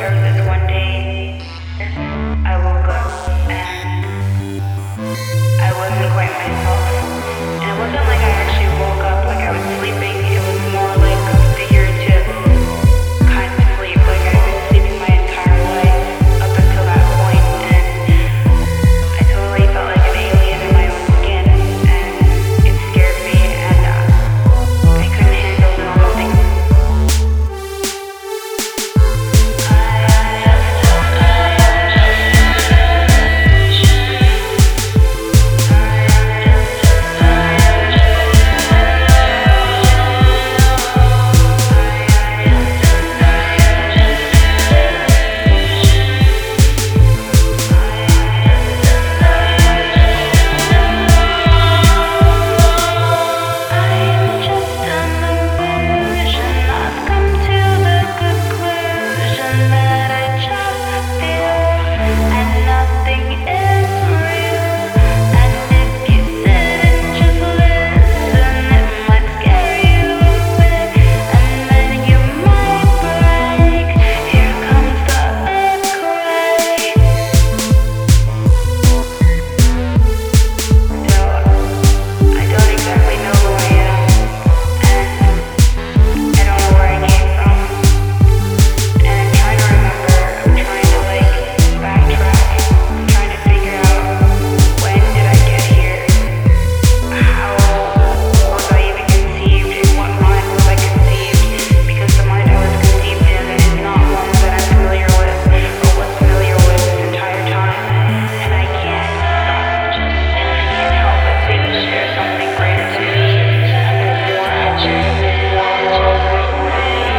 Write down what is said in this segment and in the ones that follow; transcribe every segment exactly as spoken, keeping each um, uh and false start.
this one day, I woke up and I wasn't quite myself. And it wasn't like I actually woke up like I was sleeping. It was more like a figurative kind of sleep. Like I've been sleeping my entire life up until that point, and I totally felt like an alien in my own skin, and it scared me, and uh, I couldn't handle normal things.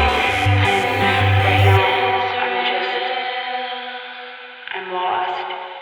I'm lost.